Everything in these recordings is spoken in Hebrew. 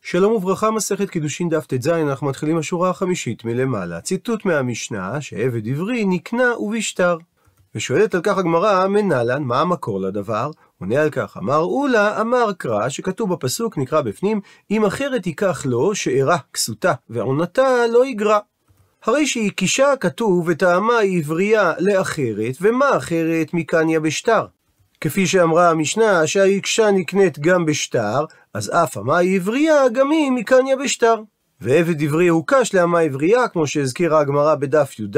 שלום וברכה, מסכת קידושין דף ט"ז, אנחנו מתחילים השורה החמישית מלמעלה. ציטוט מהמשנה שעבד עברי נקנה ובשטר. ושואלת על כך הגמרא, מנלן, מה המקור לדבר? עונה על כך, אמר אולה, אמר קרא, שכתוב בפסוק, נקרא בפנים, אם אחרת ייקח לו, שאירה כסותה ועונתה לא יגרע. הרי שהיא קישה כתוב וטעמה היא עברייה לאחרת, ומה אחרת מקניה בשטר? כפי שאמרה המשנה שהאישה נקנית גם בשטר, אז אף אמה עברייה גם היא מקניה בשטר. ועבד עברי הוקש לאמה עברייה, כמו שהזכירה הגמרא בדף י"ד,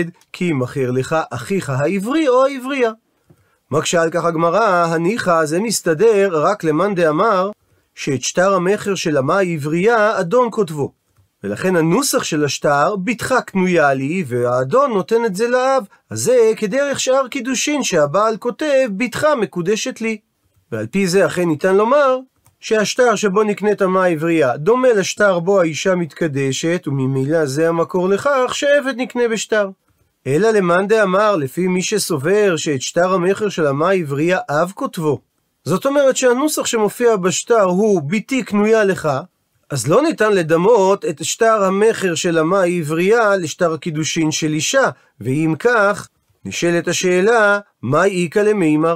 כי מכר לך אחיך העברי או העברייה. מקשה על כך הגמרא, הניחא זה מסתדר רק למאן דאמר שאת שטר המכר של אמה עברייה אדון כותבו. ולכן הנוסח של השטר, בתך קנויה לי, והאדון נותן את זה לאב. אז זה כדרך שאר קידושין שהבעל כותב, בתך מקודשת לי. ועל פי זה אכן ניתן לומר שהשטר שבו נקנית אמה עברייה דומה לשטר בו האישה מתקדשת, וממילא זה המקור לכך שעבד נקנה בשטר. אלא למאן דאמר, לפי מי שסובר שאת שטר המכר של אמה עברייה אב כותבו, זאת אומרת שהנוסח שמופיע בשטר הוא ביתי קנויה לך, אז לא ניתן לדמות את שטר המכר של אמה עברייה לשטר הקידושין של אישה, ואם כך, נשאלת השאלה, מה איכא למימר?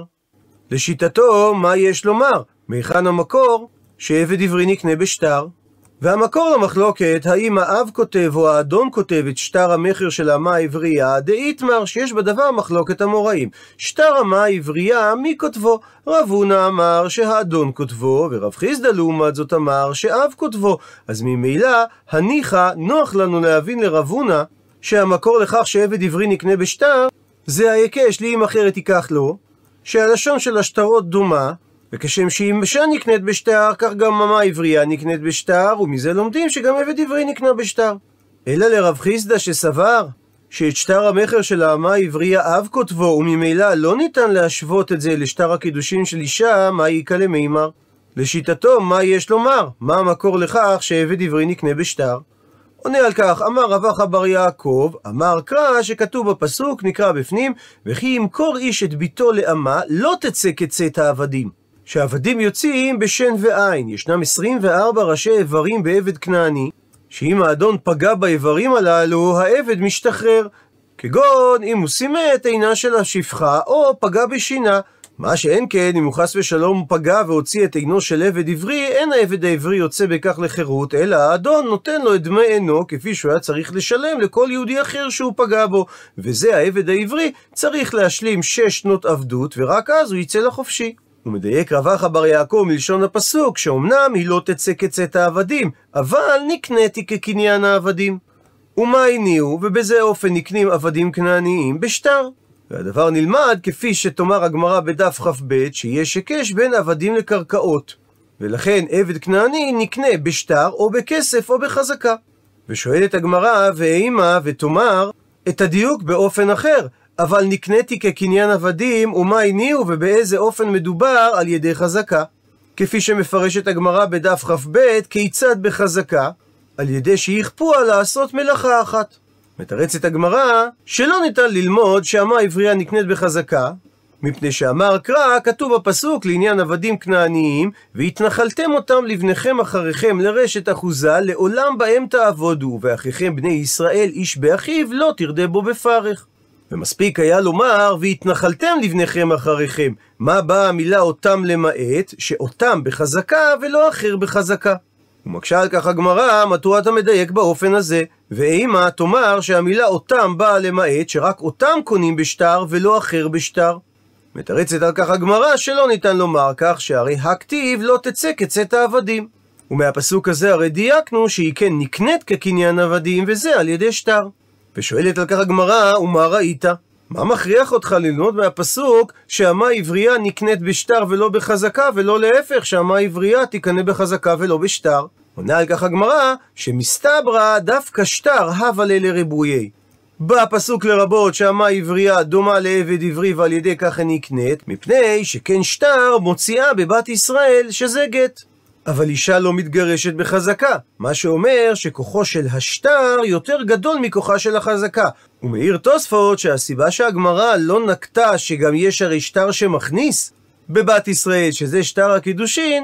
לשיטתו, מה יש לומר? מהיכן המקור שעבד עברי נקנה בשטר? והמקור למחלוקת, האם האב כותב או האדון כותב את שטר המכר של אמה עברייה, דאיתמר, שיש בדבר מחלוקת המוראים. שטר אמה עברייה, מי כותבו? רב הונא אמר שהאדון כותבו, ורב חיסדא לעומת זאת אמר שאב כותבו. אז ממילא, הניחא, נוח לנו להבין לרב הונא שהמקור לכך שעבד עברי נקנה בשטר, זה ההיקש לי אם אחרת ייקח לו, שהלשון של השטרות דומה, וכשם שאם אישה נקנית בשטר, כך גם אמה עברייה נקנית בשטר, ומזה לומדים שגם עבד עברי נקנה בשטר. אלא לרב חיסדא שסבר שאת שטר המכר של האמה עברייה אב כותבו, וממילא לא ניתן להשוות את זה לשטר הקידושין של אישה, מה איכא למימר? לשיטתו, מה יש לומר? מה המקור לכך שעבד עברי נקנה בשטר? עונה על כך, אמר רב אחא בר יעקב, אמר קרא, שכתוב בפסוק, נקרא בפנים, וכי ימכור איש את ביתו לאמה, לא תצא כצאת העבדים. שהעבדים יוצאים בשן ועין. ישנם 24 ראשי איברים בעבד כנעני, שאם האדון פגע באיברים הללו, העבד משתחרר. כגון אם הוא סימא את עינה של השפחה, או פגע בשינה. מה שאין כן, אם הוא חס ושלום פגע והוציא את עינו של עבד עברי, אין העבד העברי יוצא בכך לחירות, אלא האדון נותן לו את דמי עינו, כפי שהוא היה צריך לשלם לכל יהודי אחר שהוא פגע בו. וזה העבד העברי צריך להשלים 6 שנות עבדות, ורק אז הוא יצא לחופשי. הוא מדייק רב אחא בר יעקב מלשון הפסוק, שאומנם היא לא תצא כצאת העבדים, אבל נקניתי כקניין העבדים. ומה הניעו, ובזה אופן נקנים עבדים כנעניים בשטר. והדבר נלמד כפי שתאמר הגמרא בדף כ"ב, שיש היקש בין עבדים לקרקעות. ולכן עבד כנעני נקנה בשטר או בכסף או בחזקה. ושואלת הגמרא, ואימה ותאמר את הדיוק באופן אחר, אבל נקניתי כקניין עבדים, ומה הניעו ובאיזה אופן מדובר על ידי חזקה. כפי שמפרשת הגמרא בדף כ"ב, כיצד בחזקה? על ידי שיכפוה לעשות מלאכה אחת. מתרצת הגמרא שלא ניתן ללמוד שאמה עברייה נקנית בחזקה, מפני שאמר קרא, כתוב בפסוק לעניין עבדים כנעניים, והתנחלתם אותם לבניכם אחריכם לרשת אחוזה, לעולם בהם תעבודו, ואחיכם בני ישראל איש באחיו לא תרדה בו בפרך. ומספיק היה לומר, והתנחלתם לבניכם אחריכם. מה באה המילה אותם למעט? שאותם בחזקה ולא אחר בחזקה. ומקשה על כך הגמרא, מדוע אתה מדייק באופן הזה? ואימה תאמר שהמילה אותם באה למעט, שרק אותם קונים בשטר ולא אחר בשטר. מתרצת על כך הגמרא שלא ניתן לומר כך, שהרי הכתיב לא תצא כצאת העבדים. ומהפסוק הזה הרי דייקנו שהיא כן נקנית כקניין עבדים, וזה על ידי שטר. ושואלת על כך הגמרא, ומה ראית? מה מכריח אותך ללמוד מהפסוק שאמה עברייה נקנית בשטר ולא בחזקה, ולא להפך שאמה עברייה תקנה בחזקה ולא בשטר? עונה על כך הגמרא שמסתברא דווקא שטר הווה לריבויי. בא הפסוק לרבות שאמה עברייה דומה לעבד עברי ועל ידי כך היא נקנית, מפני שכן שטר מוציאה בבת ישראל שזה גט. אבל אישה לא מתגרשת בחזקה, מה שאומר שכוחו של השטר יותר גדול מכוחה של החזקה. ומעיר תוספות שהסיבה שהגמרא לא נקטה שגם יש הרי שטר שמכניס בבת ישראל, שזה שטר הקידושין,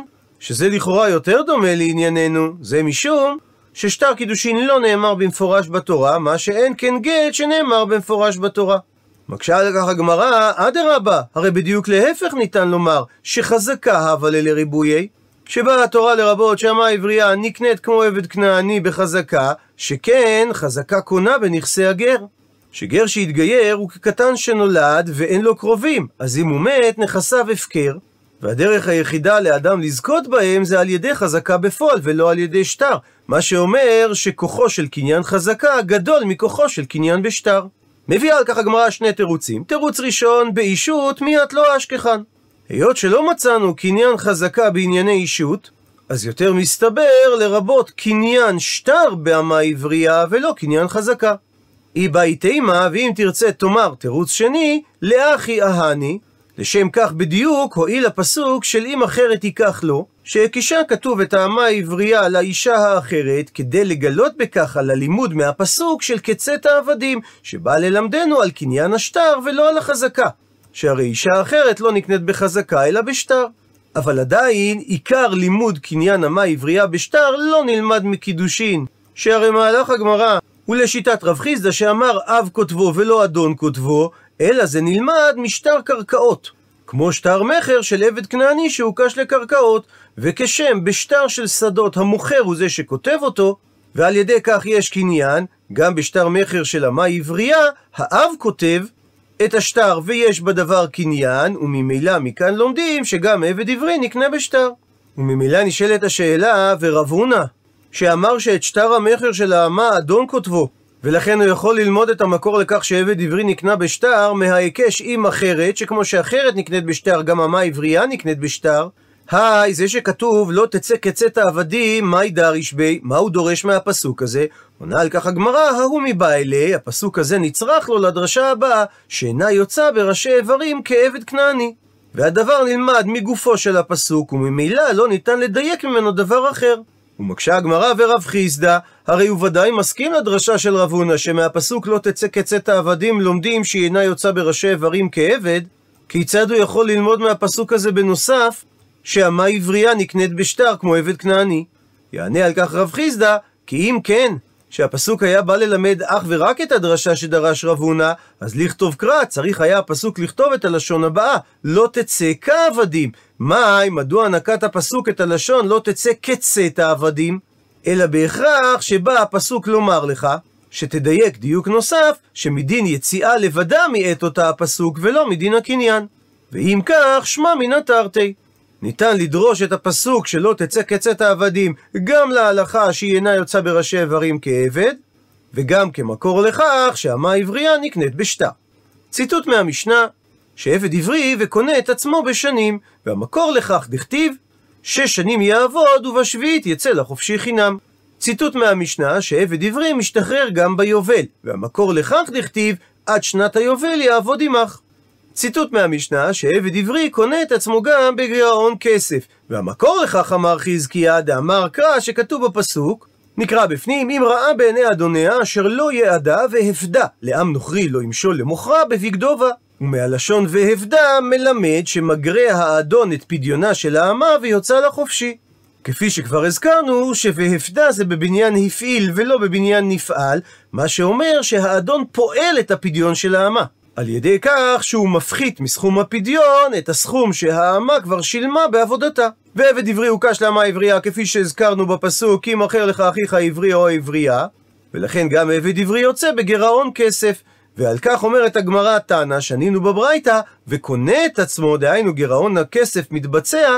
שזה לכאורה יותר דומה לענייננו, זה משום ששטר קידושין לא נאמר במפורש בתורה, מה שאין כן גט שנאמר במפורש בתורה. מקשה על כך הגמרא, אדרבה, הרי בדיוק להפך ניתן לומר שחזקה הווה לריבויי, שבאה התורה לרבות שהמה עברייה נקנית כמו עבד כנעני בחזקה, שכן חזקה קונה בנכסי הגר. שגר שהתגייר הוא כקטן שנולד ואין לו קרובים, אז אם הוא מת נכסיו הפקר, והדרך היחידה לאדם לזכות בהם זה על ידי חזקה בפועל ולא על ידי שטר, מה שאומר שכוחו של קניין חזקה גדול מכוחו של קניין בשטר. מביאה על כך הגמרא שני תירוצים. תירוץ ראשון, באישות מיעט לא אשכחן. היות שלא מצאנו קניין חזקה בענייני אישות, אז יותר מסתבר לרבות קניין שטר בהמה עברייה ולא קניין חזקה. היא באי תימה, ואם תרצה תאמר תירוץ שני, לאחי אהני, לשם כך בדיוק הועיל הפסוק של אם אחרת ייקח לו, שהקישה כתוב את ההמה העברייה לאישה האחרת, כדי לגלות בכך על הלימוד מהפסוק של קצת העבדים, שבא ללמדנו על קניין השטר ולא על החזקה, שהרי אישה אחרת לא נקנית בחזקה אלא בשטר. אבל עדיין עיקר לימוד קניין המה עברייה בשטר לא נלמד מקידושין, שהרי מהלך הגמרא הוא לשיטת רב חיסדא שאמר אב כותבו ולא אדון כותבו, אלא זה נלמד משטר קרקעות, כמו שטר מחר של עבד כנעני שהוקש לקרקעות, וכשם בשטר של שדות המוכר הוא זה שכותב אותו, ועל ידי כך יש קניין, גם בשטר מחר של המה עברייה, האב כותב את השטר ויש בדבר קניין, וממילא מכאן לומדים שגם עבד עברי נקנה בשטר. וממילא נשאלת השאלה, ורב הונא, שאמר שאת שטר המחר של ההמה אדון כותבו, ולכן הוא יכול ללמוד את המקור לכך שעבד עברי נקנה בשטר מההיקש עם אחרת, שכמו שאחרת נקנית בשטר, גם המה עברייה נקנית בשטר. זה שכתוב לא תצא קצת העבדים, מהי דריש בי, מה הוא דורש מהפסוק הזה? עונה על כך הגמרא, ההוא מבעילי, הפסוק הזה נצרך לו לדרשה הבאה, שאינה יוצא בראשי איברים כעבד כנעני. והדבר נלמד מגופו של הפסוק, וממילא לא ניתן לדייק ממנו דבר אחר. ומקשה הגמרא, ורב חיסדא, הרי הוא ודאי מסכים לדרשה של רב הונא, שמהפסוק לא תצא קצת העבדים לומדים שהיא אינה יוצא בראשי איברים כעבד. כיצד הוא יכול ללמוד מהפסוק הזה בנוסף שהמה עברייה נקנית בשטר כמו עבד כנעני? יענה על כך רב חיסדא, כי אם כן שהפסוק היה בא ללמד אך ורק את הדרשה שדרש רב הונא, אז לכתוב קרא, צריך היה הפסוק לכתוב את הלשון הבאה, לא תצא כעבדים. מדוע נקט הפסוק את הלשון לא תצא קצת העבדים? אלא בהכרח שבא הפסוק לומר לך, שתדייק דיוק נוסף, שמדין יציאה לבדה מעת אותה הפסוק ולא מדין הקניין. ואם כך, שמע מן התרתי. ניתן לדרוש את הפסוק שלא תצא קצת העבדים גם להלכה שהיא אינה יוצא בראשי איברים כעבד, וגם כמקור לכך שהמה עברייה נקנית בשטר. ציטוט מהמשנה, שעבד עברי וקונה את עצמו בשנים, והמקור לכך דכתיב 6 שנים יעבוד ובשביעית יצא לחופשי חינם. ציטוט מהמשנה, שעבד עברי משתחרר גם ביובל, והמקור לכך דכתיב עד שנת היובל יעבוד עמך. ציטוט מהמשנה, שעבד עברי קונה את עצמו גם בגירעון כסף, והמקור לכך אמר חזקיה דאמר קרא, שכתוב בפסוק, נקרא בפנים, אם ראה בעיני אדוניה אשר לא יעדה והפדה לעם נוכרי לא ימשול למוכרה בבגדו בה. ומהלשון והפדה מלמד שמגרה האדון את פדיונה של האמה ויוצא לחופשי. כפי שכבר הזכרנו שוהפדה זה בבניין הפעיל ולא בבניין נפעל, מה שאומר שהאדון פועל את הפדיון של האמה, על ידי כך שהוא מפחית מסכום הפדיון את הסכום שהאמה כבר שילמה בעבודתה. ועבד עברי הוקש להמה עברייה, כפי שהזכרנו בפסוק, כי מכר לך אחיך עברי או עברייה, ולכן גם עבד עברי יוצא בגירעון כסף. ועל כך אומרת הגמרא תנא, שנינו בברייתא, וקונה את עצמו, דהיינו גירעון הכסף מתבצע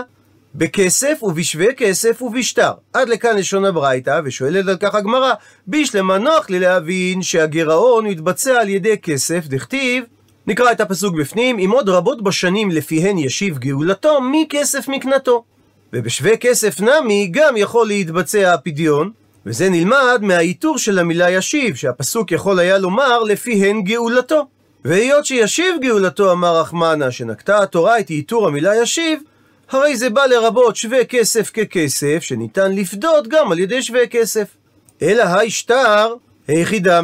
בכסף ובשווה כסף ובשטר. עד לכאן לשון הברייתא, ושואלת על כך הגמרא, בישלמה נוח לי להבין שהגירעון מתבצע על ידי כסף, דכתיב, נקרא את הפסוק בפנים, אם עוד רבות בשנים לפיהן ישיב גאולתו מכסף מקנתו. ובשווה כסף נמי גם יכול להתבצע הפדיון, וזה נלמד מהאיתור של המילה ישיב, שהפסוק יכול היה לומר לפיהן גאולתו. והיות שישיב גאולתו אמר רחמנה, שנקטה התורה את איתור המילה ישיב, הרי זה בא לרבות שווה כסף ככסף, שניתן לפדות גם על ידי שווה כסף. אלא היי שטר, היכי דמי,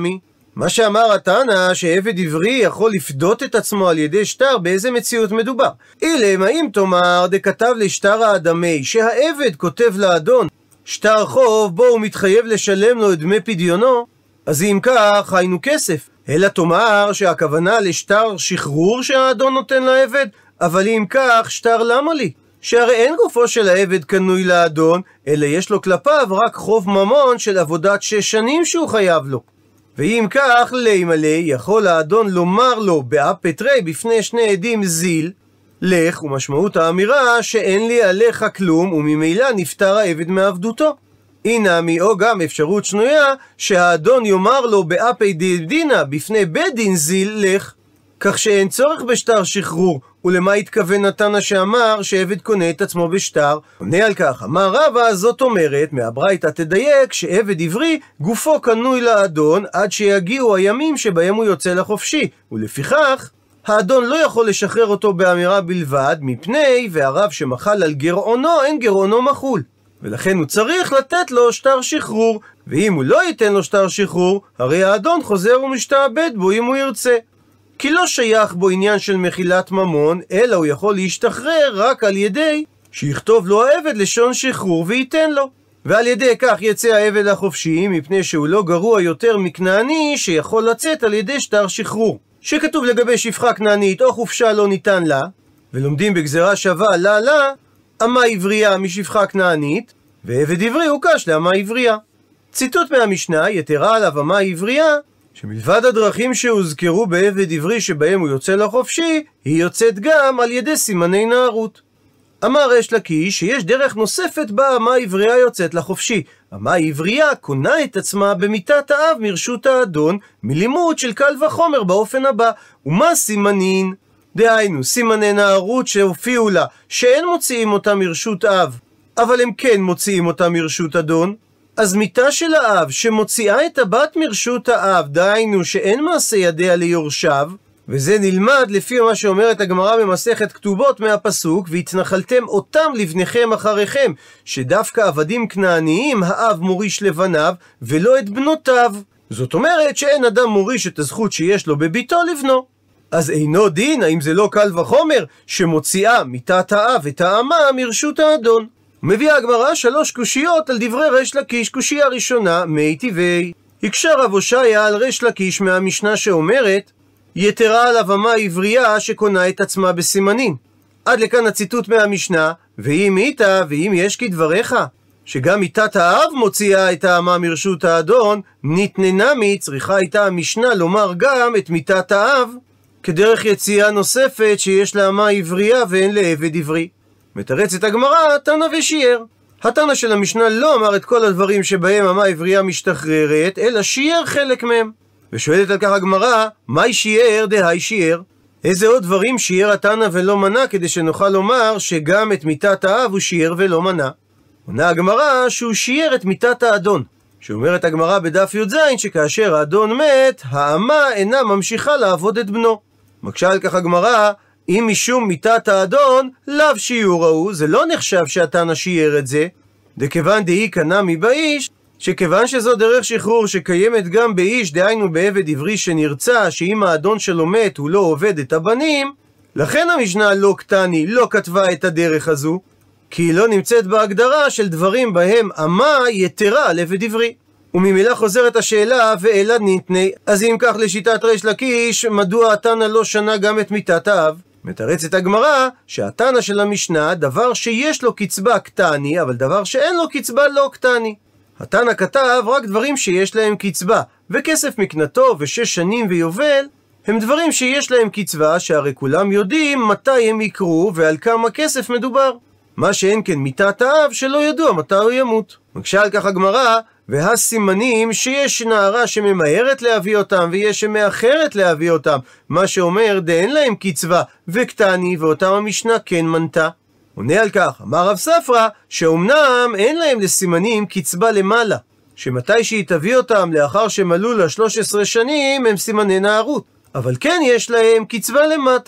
מה שאמר התנא שעבד עברי יכול לפדות את עצמו על ידי שטר, באיזה מציאות מדובר? אילם, האם תאמר דכתב לשטר האדמי, שהעבד כותב לאדון שטר חוב בו הוא מתחייב לשלם לו את דמי פדיונו, אז אם כך היינו כסף. אלא תאמר שהכוונה לשטר שחרור שהאדון נותן לעבד, אבל אם כך שטר למה לי? שהרי אין גופו של העבד קנוי לאדון, אלא יש לו כלפיו רק חוב ממון של עבודת 6 שנים שהוא חייב לו. ואם כך, לימלא יכול האדון לומר לו באפטרי בפני 2 עדים זיל, לך, ומשמעות האמירה שאין לי עליך כלום, וממילא נפטר העבד מעבדותו. אינמי, או גם אפשרות שנויה, שהאדון יאמר לו באפי דינה בפני בית דין זיל, לך, כך שאין צורך בשטר שחרור. ולמה התכוון התנא שאמר שעבד קונה את עצמו בשטר? עונה על כך, אמר רבא, זאת אומרת, מהברייתא תדייק שעבד עברי גופו קנוי לאדון עד שיגיעו הימים שבהם הוא יוצא לחופשי, ולפיכך האדון לא יכול לשחרר אותו באמירה בלבד, מפני והרב שמחל על גרעונו אין גרעונו מחול, ולכן הוא צריך לתת לו שטר שחרור, ואם הוא לא ייתן לו שטר שחרור, הרי האדון חוזר ומשתעבד בו אם הוא ירצה. כי לא שייך בו עניין של מחילת ממון, אלא הוא יכול להשתחרר רק על ידי שיכתוב לו העבד לשון שחרור וייתן לו. ועל ידי כך יצא העבד החופשי, מפני שהוא לא גרוע יותר מכנעני שיכול לצאת על ידי שטר שחרור. שכתוב לגבי שפחה כנענית או חופשה לא ניתן לה, ולומדים בגזרה שווה לה, אמה עברייה משפחה כנענית, ועבד עברי הוא קש לאמה עברייה. ציטוט מהמשנה, יתרה עליו אמה עברייה, שמלבד הדרכים שהוזכרו בעבד עברי שבהם הוא יוצא לחופשי, היא יוצאת גם על ידי סימני נערות. אמר ריש לקיש שיש דרך נוספת בה אמה עברייה יוצאת לחופשי. אמה עברייה קונה את עצמה במיתת האב מרשות האדון, מלימוד של קל וחומר באופן הבא. ומה סימנין? דהיינו, סימני נערות שהופיעו לה, שאין מוציאים אותה מרשות אב, אבל הם כן מוציאים אותה מרשות אדון. אז מיתה של האב שמוציאה את הבת מרשות האב, דהיינו שאין מעשה ידיה ליורשיו, וזה נלמד לפי מה שאומרת הגמרא במסכת כתובות מהפסוק, והתנחלתם אותם לבניכם אחריכם, שדווקא עבדים כנעניים האב מוריש לבניו ולא את בנותיו. זאת אומרת שאין אדם מוריש את הזכות שיש לו בביתו לבנו. אז אינו דין, האם זה לא קל וחומר שמוציאה מיתת האב את האמה מרשות האדון? מביאה הגמרא 3 קושיות על דברי ריש לקיש. קושייה ראשונה, מי טבעי. הקשה רב הושעיה על ריש לקיש מהמשנה שאומרת יתרה עליו אמה עברייה שקונה את עצמה בסימנים. עד לכאן הציטוט מהמשנה, ואם איתה, ואם יש כדבריך, שגם מיתת האב מוציאה את האמה מרשות האדון, ניתננמי, צריכה הייתה המשנה לומר גם את מיתת האב, כדרך יציאה נוספת שיש לאמה עברייה ואין לעבד עברי. מתרצת הגמרא, תנא ושיער. התנא של המשנה לא אמר את כל הדברים שבהם אמה עברייה משתחררת, אלא שיער חלק מהם. ושואלת על כך הגמרא, מהי שיער דהי שיער? איזה עוד דברים שיער התנא ולא מנע, כדי שנוכל לומר שגם את מיתת האב הוא שיער ולא מנע? עונה הגמרא שהוא שיער את מיתת האדון, שאומרת הגמרא בדף י"ז שכאשר האדון מת, האמה אינה ממשיכה לעבוד את בנו. מקשה על כך הגמרא, אם משום מיתת האדון, לאו שיעור ההוא, זה לא נחשב שהתנא שיער את זה, דכיוון דהי קנמי באיש, שכיוון שזו דרך שחרור שקיימת גם באיש, דהיינו בעבד עברי שנרצה, שאם האדון שלו מת הוא לא עובד את הבנים, לכן המשנה לא קטני לא כתבה את הדרך הזו, כי היא לא נמצאת בהגדרה של דברים בהם אמה יתרה על עבד עברי. וממילא חוזרת השאלה, ואלא ניתני, אז אם כך לשיטת ריש לקיש, מדוע התנא לא שנה גם את מיתת האב? מתרצת הגמרא שהתנא של המשנה, דבר שיש לו קצבה קטני, אבל דבר שאין לו קצבה לא קטני. התנא כתב רק דברים שיש להם קצבה, וכסף מקנתו ו6 שנים ויובל, הם דברים שיש להם קצבה, שהרי כולם יודעים מתי הם יקרו ועל כמה כסף מדובר. מה שאין כן מיתת האב שלא ידוע מתי הוא ימות. מקשה על כך הגמרא, והסימנים שיש נערה שממהרת להביא אותם ויש שמאחרת להביא אותם, מה שאומר דאין להם קצבה וקטני, ואותם המשנה כן מנתה. עונה על כך, אמר רב ספרא, שאומנם אין להם לסימנים קצבה למעלה, שמתי שהיא תביא אותם לאחר שמלאו לה 13 שנים הם סימני נערות, אבל כן יש להם קצבה למטה.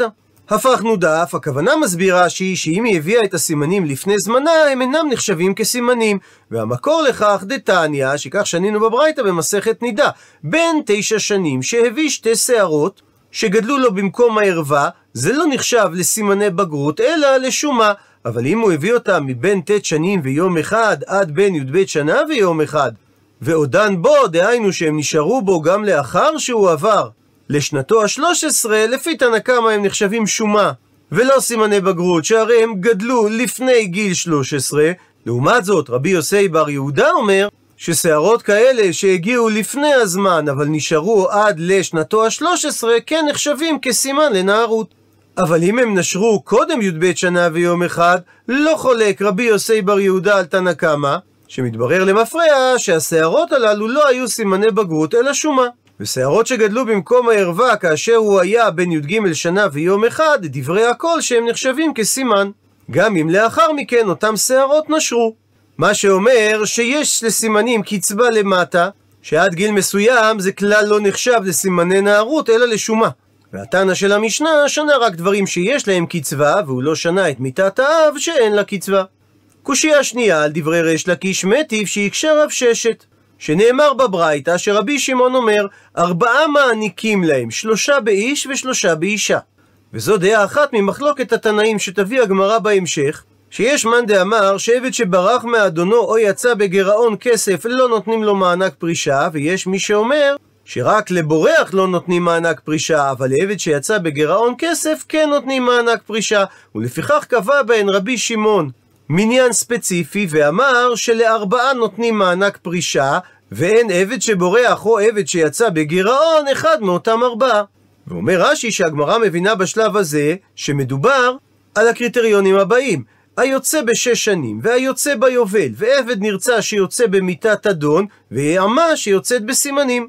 הפכנו דף, הכוונה מסבירה שאם היא הביאה את הסימנים לפני זמנה, הם אינם נחשבים כסימנים. והמקור לכך דתניא, שכך שנינו בברייתא במסכת נידה, בן 9 שנים שהביא 2 שערות שגדלו לו במקום הערווה, זה לא נחשב לסימני בגרות אלא לשומה. אבל אם הוא הביא אותם מבין ט' שנים ויום אחד עד בין י"ב שנה ויום אחד, ועודן בו, דהיינו שהם נשארו בו גם לאחר שהוא עבר לשנתו ה-13, לפי תנא קמא הם נחשבים שומה ולא סימני בגרות, שהרי הם גדלו לפני גיל 13. לעומת זאת, רבי יוסי בר יהודה אומר ששערות כאלה שהגיעו לפני הזמן אבל נשארו עד לשנתו ה-13 כן נחשבים כסימן לנערות. אבל אם הם נשרו קודם י"ב שנה ויום אחד, לא חולק רבי יוסי בר יהודה על תנא קמא, שמתברר למפרע שהשערות הללו לא היו סימני בגרות אלא שומה. ושערות שגדלו במקום הערווה כאשר הוא היה בן י"ג שנה ויום אחד, דברי הכל שהם נחשבים כסימן, גם אם לאחר מכן אותם שערות נשרו. מה שאומר שיש לסימנים קצבה למטה, שעד גיל מסוים זה כלל לא נחשב לסימני נערות אלא לשומה. והתנא של המשנה שנה רק דברים שיש להם קצבה, והוא לא שנה את מיתת האב שאין לה קצבה. קושיה שנייה על דברי ריש לקיש מטיב שהקשה רב ששת, שנאמר בברייתא שרבי שמעון אומר 4 מעניקים להם, 3 באיש ו3 באישה. וזו דעה אחת ממחלוקת התנאים שתביא הגמרא בהמשך, שיש מאן דאמר שעבד שברח מאדונו או יצא בגירעון כסף לא נותנים לו מענק פרישה, ויש מי שאומר שרק לבורח לא נותנים מענק פרישה, אבל לעבד שיצא בגירעון כסף כן נותנים מענק פרישה. ולפיכך קבע בהן רבי שמעון מניין ספציפי ואמר של4 נותנים מענק פרישה, ואין עבד שבורח או עבד שיצא בגירעון אחד מאותם 4. ואומר רש"י שהגמרא מבינה בשלב הזה שמדובר על הקריטריונים הבאים: היוצא ב6 שנים, והיוצא ביובל, ועבד נרצע שיוצא במיתת אדון, ואמה שיוצאת בסימנים,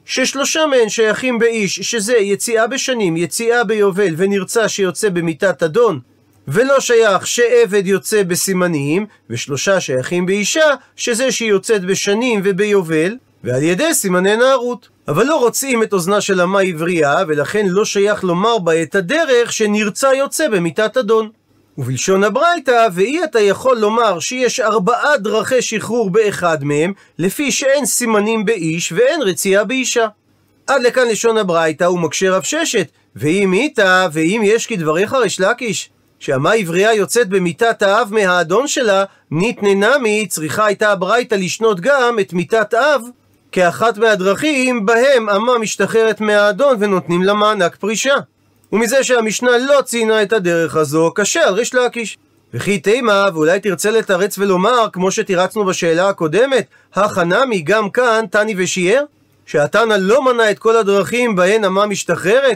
ש3 מהן שייכים באיש, שזה יציאה בשנים, יציאה ביובל, ונרצע שיוצא במיתת אדון, ולא שייך שעבד יוצא בסימנים, ו3 שייכים באישה, שזה שהיא יוצאת בשנים וביובל, ועל ידי סימני נערות. אבל לא רוצים את אוזנה של אמה עברייה, ולכן לא שייך לומר בה את הדרך שנרצע יוצא במיתת אדון. ובלשון הברייתא, ואי אתה יכול לומר שיש 4 דרכי שחרור באחד מהם, לפי שאין סימנים באיש ואין רצייה באישה. עד לכאן לשון הברייתא. ומקשה רב ששת, ואם איתה, ואם יש כדבריך ריש לקיש, שהמה עברייה יוצאת במיתת האב מהאדון שלה, ניתננה מי, צריכה הייתה הברייתא לשנות גם את מיתת אב כאחת מהדרכים בהם אמה משתחררת מהאדון ונותנים לה מענק פרישה. ומזה שהמשנה לא ציינה את הדרך הזו, קשה על ריש לקיש. וכי תימה, ואולי תרצה לתרץ ולומר, כמו שתירצנו בשאלה הקודמת, החנמי גם כאן תני ושיער, שהתנא לא מנה את כל הדרכים בהן אמה משתחררת,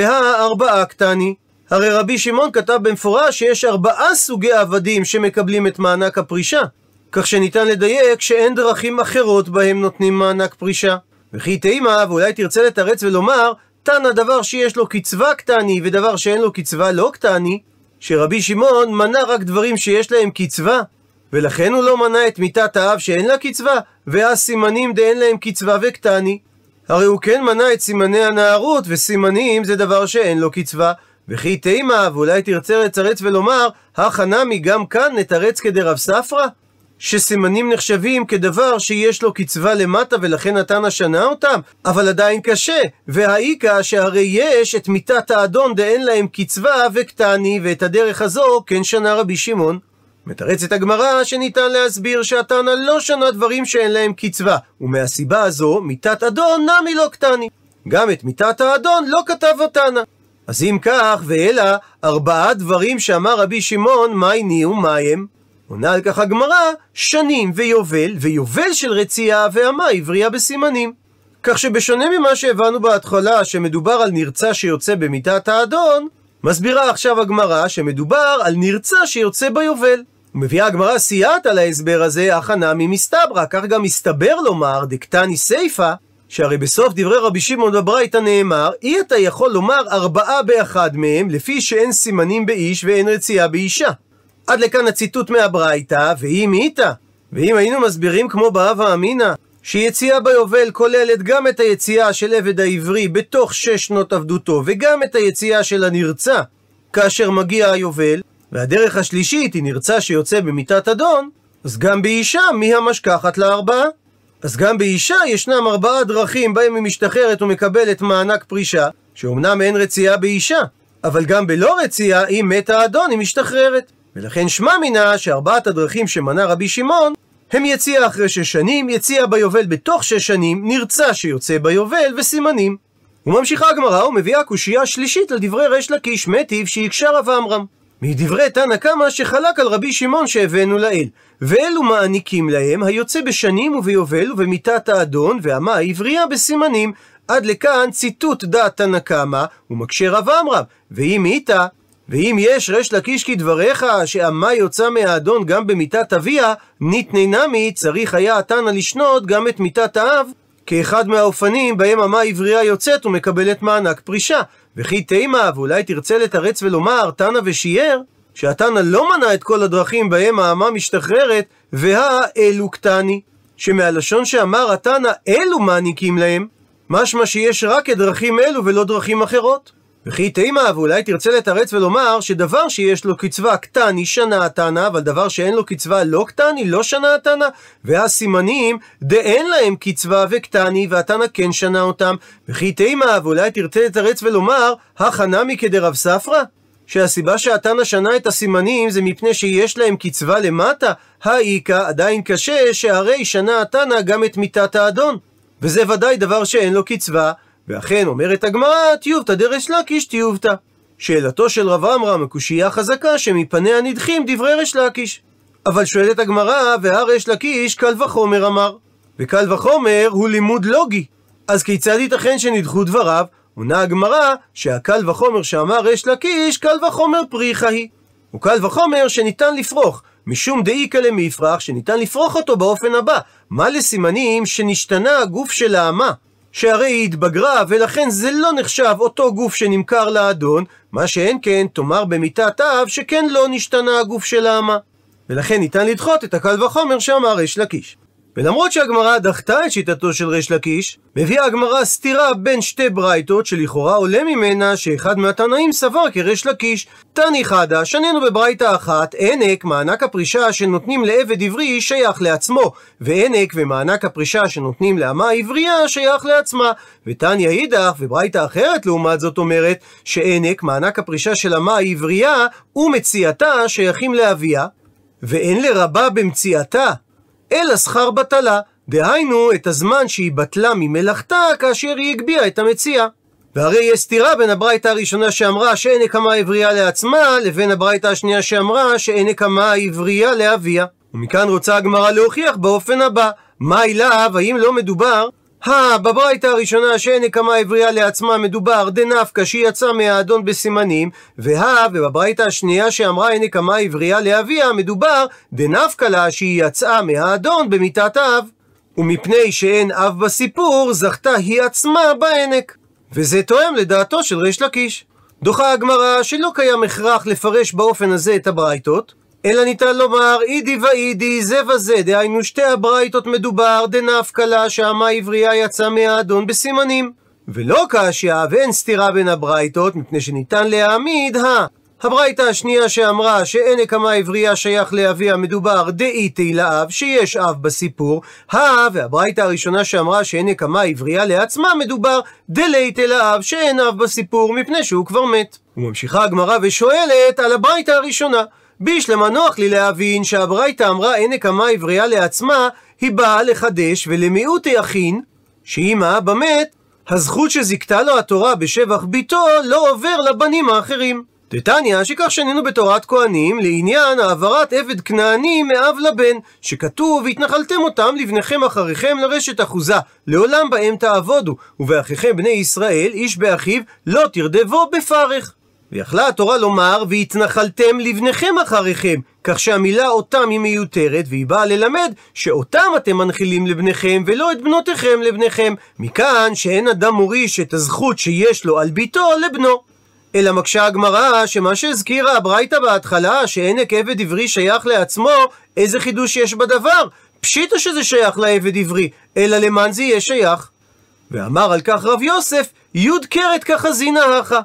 וה4 קטני. הרי רבי שמעון כתב במפורש שיש 4 סוגי עבדים שמקבלים את מענק הפרישה, כך שניתן לדייק שאין דרכים אחרות בהם נותנים מענק פרישה. וכי תימה, ואולי תרצה לתרץ ולומר, תנא דבר שיש לו קצבה קטני ודבר שאין לו קצבה לא קטני, שרבי שמעון מנה רק דברים שיש להם קצבה, ולכן הוא לא מנה את מיתת האב שאין לה קצבה, והסימנים דאין להם קצבה וקטני. הרי הוא כן מנה את סימני הנערות, וסימנים זה דבר שאין לו קצבה. וכי תימה, ואולי תרצה לצרץ ולומר, החנמי גם כאן נתרץ כדי רב ספרא, שסימנים נחשבים כדבר שיש לו קצבה למטה ולכן התנא שנה אותם, אבל עדיין קשה. והאיקה שהרי יש את מיתת האדון דאין להם קצבה וקטני, ואת הדרך הזו כן שנה רבי שמעון. מתרצת הגמרא שניתן להסביר שהתנא לא שנה דברים שאין להם קצבה, ומהסיבה הזו מיתת אדון נמי לא קטני, גם את מיתת האדון לא כתב התנא. אז אם כך, ואלא 4 דברים שאמר רבי שמעון, מהי ניהו מהם? עונה על כך הגמרא, שנים ויובל, ויובל של רצייה ואמה עברייה בסימנים. כך שבשונה ממה שהבנו בהתחלה שמדובר על נרצע שיוצא במיתת האדון, מסבירה עכשיו הגמרא שמדובר על נרצע שיוצא ביובל. ומביאה הגמרא סייעת על ההסבר הזה, החנמי מסתברא, כך גם מסתבר לומר דקטני סייפא, שהרי בסוף דברי רבי שמעון בברייתא נאמר, אי אתה יכול לומר 4 באחד מהם, לפי שאין סימנים באיש ואין רצייה באישה. עד לכאן הציטוט מהברייתא. ואם איתה, ואם היינו מסבירים כמו בהווה אמינא, שיציאה ביובל כוללת גם את היציאה של עבד העברי בתוך 6 שנות עבדותו, וגם את היציאה של הנרצע כאשר מגיע היובל, והדרך השלישית היא נרצה שיוצא במיטת אדון, אז גם באישה מי המשכחת לארבעה? אז גם באישה ישנם 4 דרכים בהם היא משתחררת ומקבלת מענק פרישה, שאומנם אין רצייה באישה, אבל גם בלא רצייה, אם מת האדון, היא משתחררת. ולכן שמע מינה ש4 הדרכים שמנה רבי שמעון, הם יציאה אחרי 6 שנים, יציאה ביובל בתוך 6 שנים, נרצה שיוצא ביובל וסימנים. וממשיכה הגמרא ומביאה קושייה שלישית לדברי ריש לקיש, מטיב שהקשה רב עמרם. מדברי תנא קמא שחלק על רבי שמעון שהבאנו לאל, ואלו מעניקים להם היוצא בשנים וביובל ובמיתת האדון, והמה העברייה בסימנים. עד לכאן ציטוט דעת תנא קמא, ומקשה רב עמרם, ואם איתה, ואם יש ריש לקיש כדבריך שאמה יוצא מהאדון גם במיתת אביה, ניתני נמי צריך היה התנא לשנות גם את מיתת האב, כאחד מהאופנים בהם אמה עברייה יוצאת ומקבלת מענק פרישה. וכי תימה, ואולי תרצה לתרץ ולומר תנא ושיער, שהתנא לא מנה את כל הדרכים בהם האמה משתחררת, והאלו קטני, שמהלשון שאמר התנא אלו מעניקים להם, משמע שיש רק את דרכים אלו ולא דרכים אחרות. וכי תימה, ואולי תרצה לתרץ ולומר שדבר שיש לו קצבה קטני שנה התנא, אבל דבר שאין לו קצבה לא קטני לא שנה התנא, והסימנים דאין להם קצבה וקטני והתנא כן שנה אותם. וכי תימה, ואולי תרצה לתרץ ולומר החנמי כדרב ספרא, שהסיבה שהתנא שנה את הסימנים זה מפני שיש להם קצבה למטה, האיקה עדיין קשה שהרי שנה התנא גם את מיתת האדון, וזה ודאי דבר שאין לו קצבה. ואכן אומרת הגמרא טיובתא דריש לקיש טיובתא. שאלתו של רב עמרם הקושייה חזקה שמפניה נדחים דברי ריש לקיש. אבל שואלת הגמרא והריש לקיש קל וחומר אמר, וקל וחומר הוא לימוד לוגי, אז כיצד ייתכן שנדחו דבריו? עונה הגמרא שהקל וחומר שאמר ריש לקיש קל וחומר פריחה היא, וקל וחומר שניתן לפרוח, משום דאיקה למפרח שניתן לפרוח אותו באופן הבא, מה לסימנים שנשתנה הגוף של האמה, שהרי היא התבגרה ולכן זה לא נחשב אותו גוף שנמכר לאדון, מה שאין כן תאמר במיתת אב שכן לא נשתנה הגוף של האמה, ולכן ניתן לדחות את הקל וחומר שאמר ריש לקיש. ולמרות שהגמרא דחתה את שיטתו של ריש לקיש, מביאה הגמרא סתירה בין 2 ברייתות שלכאורה עולה ממנה שאחד מהתנאים סבר כריש לקיש. תני חדא, שנינו בברייתא אחת, ענק מענק הפרישה שנותנים לעבד עברי שייך לעצמו, וענק ומענק הפרישה שנותנים לאמה עברייה שייך לעצמה. ותניא אידך, וברייתא אחרת לעומת זאת אומרת שענק מענק הפרישה של אמה עברייה ומציאתה שייכים לאביה, ואין לרבה במציאתה אלא שכר בטלה, דהיינו את הזמן שהיא בטלה ממלאכתה כאשר היא הגביעה את המציאה. והרי יש סתירה בין הברייתא הראשונה שאמרה שענק אמה עברייה לעצמה לבין הברייתא השנייה שאמרה שענק אמה עברייה לאביה. ומכאן רוצה הגמרא להוכיח באופן הבא, מה אליו, האם לא מדובר בברייתא הראשונה שענק אמה עברייה לעצמה מדובר דנפקא שהיא יצאה מהאדון בסימנים, ובברייתא השנייה שאמרה ענק אמה עברייה לאביה מדובר דנפקא לה שהיא יצאה מהאדון במיתת אב, ומפני שאין אב בסיפור זכתה היא עצמה בענק, וזה תואם לדעתו של ריש לקיש. דוחה הגמרא שלא קיים הכרח לפרש באופן הזה את הברייתות, אלא ניתן לומר אידי ואידי זה וזה, דהיינו 2 הברייתות מדובר דנפקא לה שהאמה עברייה יצאה מהאדון בסימנים, ולא קשיא ואין סתירה בין הברייתות, מפני שניתן להעמיד הברייתא השנייה שאמרה שענק אמה עברייה שייך לאביה מדובר דאיתי לאב שיש אב בסיפור, והברייתא הראשונה שאמרה שענק אמה עברייה לעצמה מדובר דלייתי לאב שאין אב בסיפור מפני שהוא כבר מת. וממשיכה הגמרא ושואלת על הברייתא הראשונה, בישלמה נוח לי להבין שהברייתא אמרה ענק אמה עברייה לעצמה היא באה לחדש ולמיעוט יכין שאם האבא מת הזכות שזיכתה לו התורה בשבח ביתו לא עובר לבנים האחרים. דתניא שכך שנינו בתורת כהנים לעניין העברת עבד כנעני מאב לבן, שכתוב והתנחלתם אותם לבניכם אחריכם לרשת אחוזה לעולם בהם תעבודו, ובאחיכם בני ישראל איש באחיו לא תרדבו בפרך. ויכלה התורה לומר והתנחלתם לבניכם אחריכם, כך שהמילה אותם היא מיותרת, והיא באה ללמד שאותם אתם מנחילים לבניכם ולא את בנותיכם לבניכם, מכאן שאין אדם מוריש את הזכות שיש לו על ביתו לבנו. אלא מקשה הגמרא שמה שהזכירה הברייתא בהתחלה שענק עבד עברי שייך לעצמו, איזה חידוש יש בדבר? פשיטא שזה שייך לעבד עברי, אלא למען זה יהיה שייך. ואמר על כך רב יוסף יוד קרת כחזינא הכה,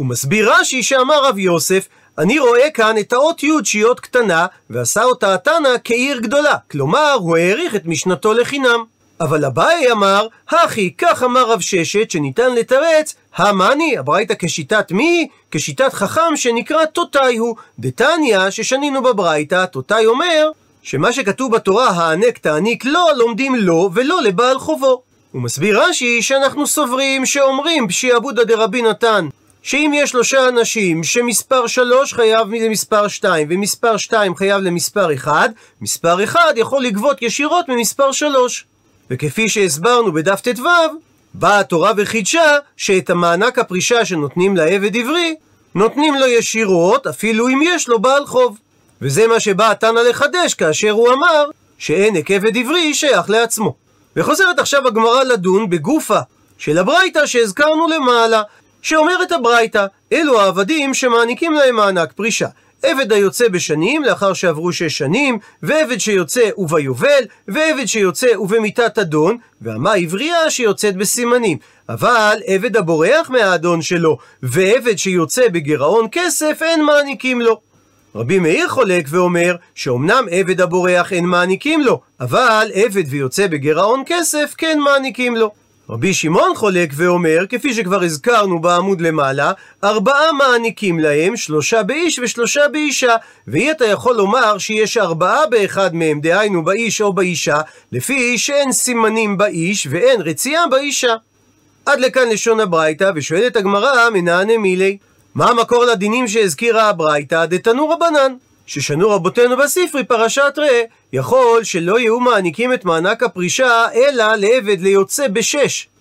ומסביר רש"י שאמר רב יוסף, אני רואה כאן את האות י' שהיא אות קטנה, ועשה אותה התנא כעיר גדולה, כלומר הוא העריך את משנתו לחינם. אבל אביי אמר, הכי, כך אמר רב ששת, שניתן לתרץ, המאני, הברייתא כשיטת מי? כשיטת חכם שנקרא תותאי הוא. דתניא ששנינו בברייתא, תותאי אומר, שמה שכתוב בתורה, הענק תעניק לו, לומדים לו ולא לבעל חובו. הוא מסביר רש"י שאנחנו סוברים שאומרים פשיעבודא דרבי נתן, שאם יש 3 אנשים שמספר 3 חייב למספר 2 ומספר 2 חייב למספר 1, מספר 1 יכול לגבות ישירות ממספר 3. וכפי שהסברנו בדף ט"ו, באה התורה וחידשה שאת המענק הפרישה שנותנים לעבד עברי, נותנים לו ישירות אפילו אם יש לו בעל חוב. וזה מה שבא התנא לחדש כאשר הוא אמר שענק עבד עברי שייך לעצמו. וחוזרת עכשיו הגמרא לדון בגופה של הברייתא שהזכרנו למעלה, שאומרת הברייתא, אלו העבדים שמעניקים להם מענק פרישה. עבד היוצא בשנים לאחר שעברו 6 שנים, ועבד שיוצא וביובל, ועבד שיוצא ובמיתת אדון, והמה עברייה שיוצאת בסימנים. אבל עבד הבורח מהאדון שלו, ועבד שיוצא בגירעון כסף אין מעניקים לו. רבי מאיר חולק ואומר שאומנם עבד הבורח אין מעניקים לו, אבל עבד ויוצא בגירעון כסף כן מעניקים לו. רבי שמעון חולק ואומר, כפי שכבר הזכרנו בעמוד למעלה, 4 מעניקים להם, 3 באיש ו3 באישה, ואי אתה יכול לומר שיש 4 באחד מהם, דהיינו באיש או באישה, לפי שאין סימנים באיש ואין רצייה באישה. עד לכאן לשון הברייתא, ושואלת הגמרא מנענה מילי, מה המקור לדינים שהזכירה הברייתא? דתנו רבנן, ששנו רבותינו בספרי פרשת ראה, יכול שלא יהיו מעניקים את מענק הפרישה אלא לעבד ליוצא ב6,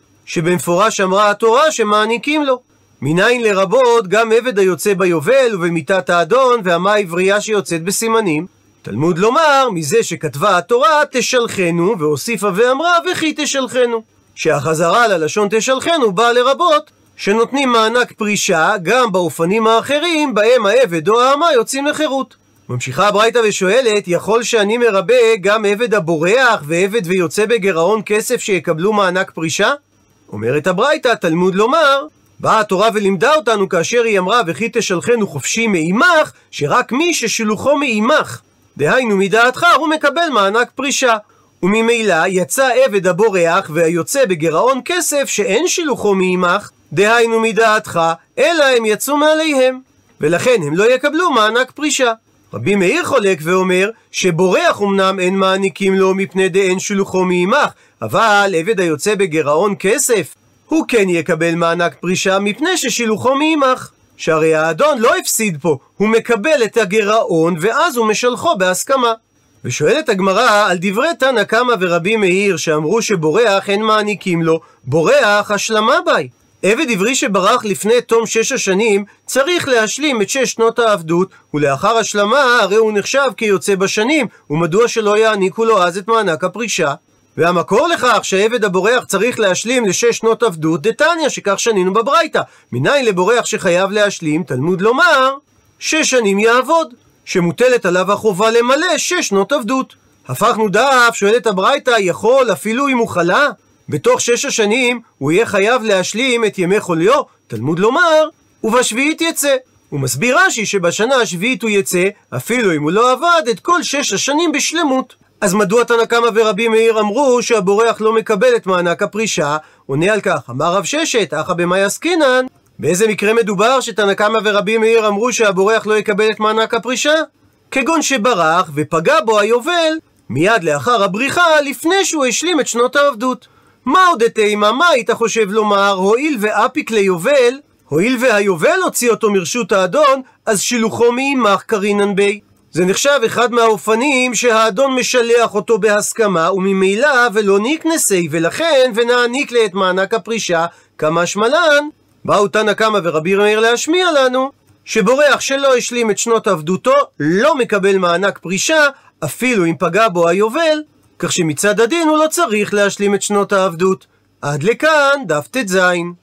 שבמפורש אמרה התורה שמעניקים לו. מניין לרבות גם עבד היוצא ביובל ובמיתת האדון והמה עברייה שיוצאת בסימנים? תלמוד לומר מזה שכתבה התורה תשלחנו, והוסיפה ואמרה וכי תשלחנו, שהחזרה ללשון תשלחנו באה לרבות שנותנים מענק פרישה גם באופנים האחרים בהם העבד או האמה יוצאים לחירות. ממשיכה הברייתא ושואלת, יכול שאני מרבה גם עבד הבורח ועבד ויוצא בגירעון כסף שיקבלו מענק פרישה? אומרת הברייתא, תלמוד לומר, באה התורה ולימדה אותנו כאשר היא אמרה וכי תשלחנו חופשי מעמך, שרק מי ששילוחו מעמך, דהיינו מדעתך, הוא מקבל מענק פרישה. וממילא יצא עבד הבורח והיוצא בגירעון כסף שאין שילוחו מעמך, דהיינו מדעתך, אלא הם יצאו מעליהם, ולכן הם לא יקבלו מענק פרישה. רבי מאיר חולק ואומר שבורח אמנם אין מעניקים לו מפני דאין שילוחו מעמך, אבל עבד היוצא בגירעון כסף הוא כן יקבל מענק פרישה מפני ששילוחו מעמך, שהרי האדון לא הפסיד פה, הוא מקבל את הגירעון ואז הוא משלחו בהסכמה. ושואלת הגמרא על דברי תנא קמא ורבי מאיר שאמרו שבורח אין מעניקים לו, בורח השלמה ביי. עבד עברי שברח לפני תום 6 השנים צריך להשלים את 6 שנות העבדות, ולאחר השלמה הרי הוא נחשב כיוצא בשנים, ומדוע שלא יעניקו לו אז את מענק הפרישה? והמקור לכך שהעבד הבורח צריך להשלים ל6 שנות עבדות, דתניא שכך שנינו בברייתא, מניין לבורח שחייב להשלים? תלמוד לומר 6 שנים יעבוד, שמוטלת עליו החובה למלא 6 שנות עבדות. הפכנו דף, שואלת הברייתא, יכול אפילו אם הוא חלה? בתוך 6 השנים הוא יהיה חייב להשלים את ימי חוליו? תלמוד לומר, ובשביעית יצא. הוא מסביר רש"י שבשנה השביעית הוא יצא, אפילו אם הוא לא עבד את כל 6 השנים בשלמות. אז מדוע תנא קמא ורבי מאיר אמרו שהבורח לא מקבל את מענק הפרישה? עונה על כך, אמר רב ששת, אחא במאי עסקינן, באיזה מקרה מדובר שתנא קמא ורבי מאיר אמרו שהבורח לא יקבל את מענק הפרישה? כגון שברח ופגע בו היובל מיד לאחר הבריחה לפני שהוא השלים את שנות העבדות. מה עוד תימא, מה היית חושב לומר? הואיל ואפיק ליובל, הואיל והיובל הוציא אותו מרשות האדון, אז שילוחו מעמך קרינן בי. זה נחשב אחד מהאופנים שהאדון משלח אותו בהסכמה, וממילא ולא נקנסי, ולכן ונעניק לה את מענק הפרישה, כמה שמלן. באו תנא קמא ורבי מאיר להשמיע לנו שבורח שלא השלים את שנות עבדותו לא מקבל מענק פרישה אפילו אם פגע בו היובל, כך שמצד הדין הוא לא צריך להשלים את שנות העבדות. עד לכאן דף ט"ז.